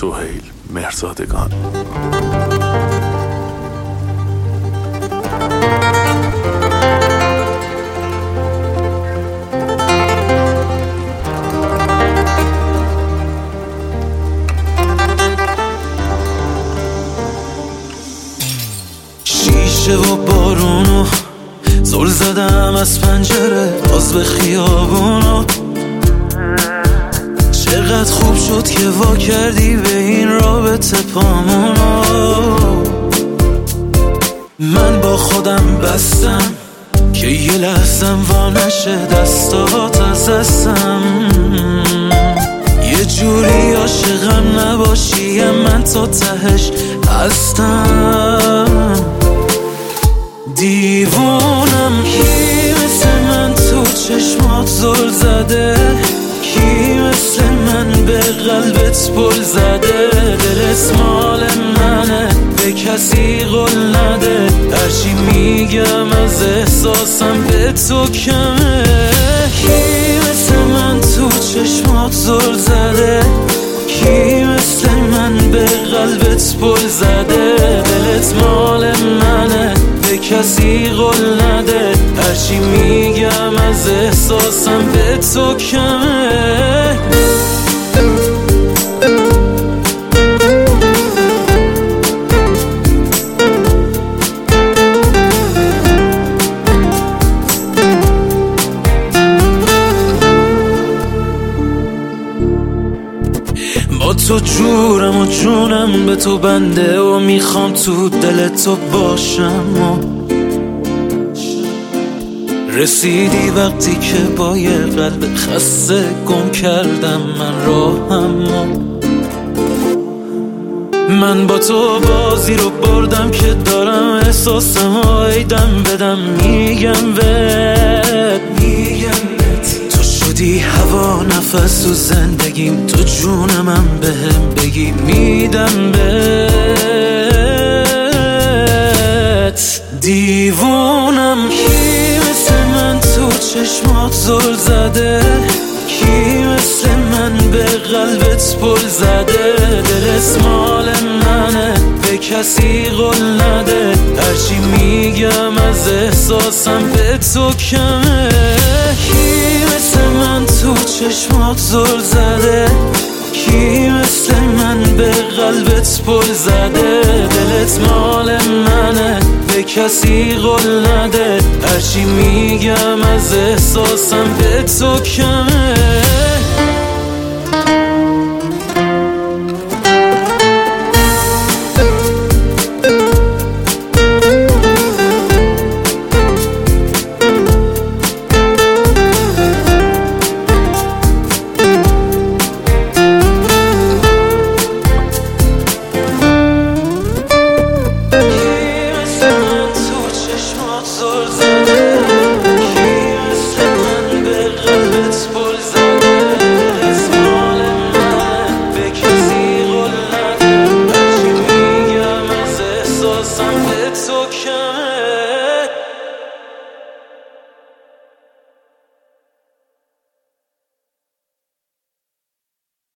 سهیل مهرزادگان. شیشه و بارونو زل زدم از پنجره باز به خیابونو. چقدر خوب شد که وا کردی به این رابطه پامونو. من با خودم بستم که یه لحظم وا نشه دستات از دستم. یه جوری عاشقم نباشی من تا تهش هستم. دیوونم کی مثل من تو چشمات زل زده، کی مثل من به قلبت پل زده. دلت مال منه به کسی قول نده، هرچی میگم از احساسم به تو کمه. کی مثل من تو چشمات زل زده، کی مثل من به قلبت پل زده. دلت مال منه به کسی قول نده، هرچی میگم از احساسم به تو کمه. با تو جورم و جونم به تو بنده و میخوام تو دل تو باشم. و رسیدی وقتی که با یه قلب خسته گم کردم من راهم. من با تو بازی رو بردم که دارم احساسم و ایدم بدم. میگم بهت تو شدی هوا نفس و زندگیم، تو جونمم بهم بگی میدم بهت. دیوونم کی مثل من تو چشمات زل زده، کی مثل من به قلبت پل زده. دلت مال منه به کسی قول نده، هرچی میگم از احساسم به تو کمه. کی مثل من تو چشمات زل زده، کی مثل من به قلبت پل زده. دلت مال منه به کسی قول نده، هرچی میگم از احساسم به تو کمه. زل زده